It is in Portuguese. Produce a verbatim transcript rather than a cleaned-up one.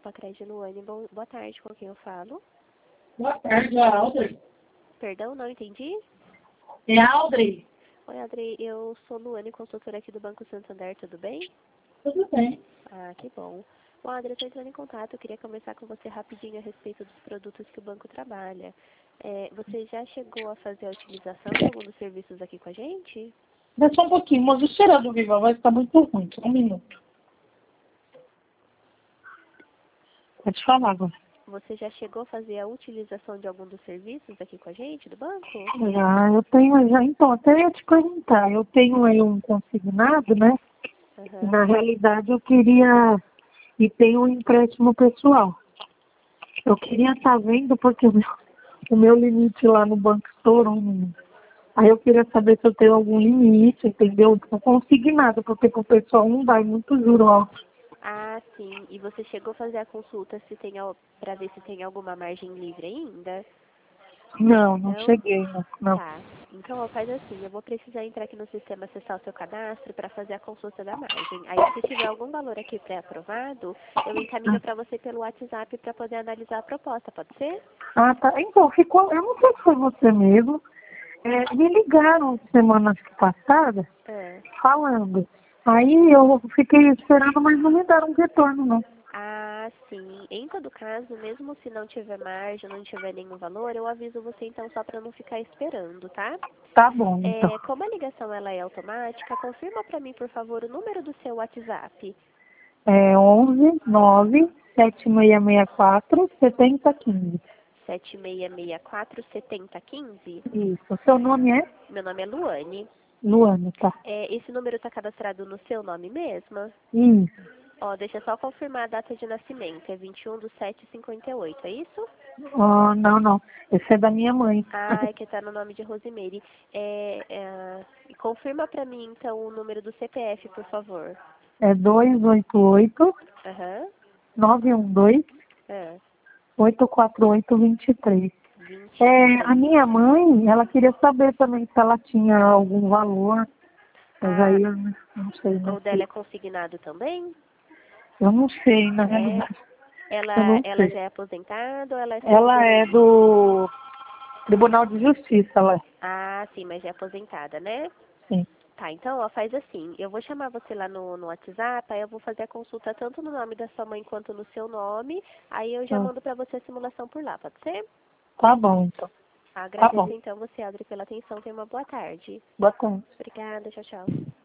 Pacred Luane. Bom, boa tarde, com quem eu falo? Boa tarde, é a Audrey. Perdão, não entendi? É a Audrey. Oi, Audrey, eu sou Luane, consultora aqui do Banco Santander, tudo bem? Tudo bem. Ah, que bom. Bom, Audrey, eu estou entrando em contato, eu queria conversar com você rapidinho a respeito dos produtos que o banco trabalha. É, você já chegou a fazer a utilização de algum dos serviços aqui com a gente? Dá só um pouquinho, mas o cheiro do Viva Voz está muito ruim. Só um minuto. Pode falar agora. Você já chegou a fazer a utilização de algum dos serviços aqui com a gente, do banco? Já, eu tenho, já, então, até ia te perguntar, eu tenho aí um consignado, né? Uhum. Na realidade, eu queria, e tenho um empréstimo pessoal. Eu queria estar vendo, porque o meu, o meu limite lá no banco estourou. menino. Aí eu queria saber se eu tenho algum limite, entendeu? Não consignado, porque pro pessoal não vai muito juro alto. Ah, sim. E você chegou a fazer a consulta se tem para ver se tem alguma margem livre ainda? Não, não Não? cheguei, não. não. Tá. Então, ó, faz assim, eu vou precisar entrar aqui no sistema, acessar o seu cadastro para fazer a consulta da margem. Aí, se tiver algum valor aqui pré-aprovado, eu encaminho para você pelo WhatsApp para poder analisar a proposta, pode ser? Ah, tá. Então, ficou, eu não sei se foi você mesmo. É, me ligaram semanas passadas Ah. falando. Aí eu fiquei esperando, mas não me deram um retorno, não. Ah, sim. Em todo caso, mesmo se não tiver margem, não tiver nenhum valor, eu aviso você então só para não ficar esperando, tá? Tá bom, então. É, como a ligação ela é automática, confirma para mim, por favor, o número do seu WhatsApp. É onze nove sete seis seis quatro sete zero um cinco. sete seis seis quatro, sete zero um cinco. Isso. O seu nome é? Meu nome é Luane. Luana, tá? É, esse número está cadastrado no seu nome mesmo? Isso. Ó, deixa eu só confirmar a data de nascimento. É vinte e um de sete de cinquenta e oito, é isso? Oh, não, não. Esse é da minha mãe. Ah, é que tá no nome de Rosimeire. É, é, confirma pra mim, então, o número do C P F, por favor. É dois oito oito, Aham. nove um dois, É. oito quatro oito dois três. É, a vinte e três. minha mãe, ela queria saber também se ela tinha algum valor, mas Ah, aí eu não, não sei, não o dela sei. é consignado também? Eu não sei, na É. realidade, eu Ela, não ela sei. já é aposentada ou ela é Ela é servidora? do Tribunal de Justiça, ela é. Ah, sim, mas já é aposentada, né? Sim. Tá, então, ó, faz assim. Eu vou chamar você lá no, no WhatsApp, aí eu vou fazer a consulta tanto no nome da sua mãe quanto no seu nome. Aí eu já Ah, mando pra você a simulação por lá, pode ser? tá bom, então. Tá Agradeço bom. então você, Audrey, pela atenção. Tenha uma boa tarde. Bacana. Obrigada, tchau, tchau.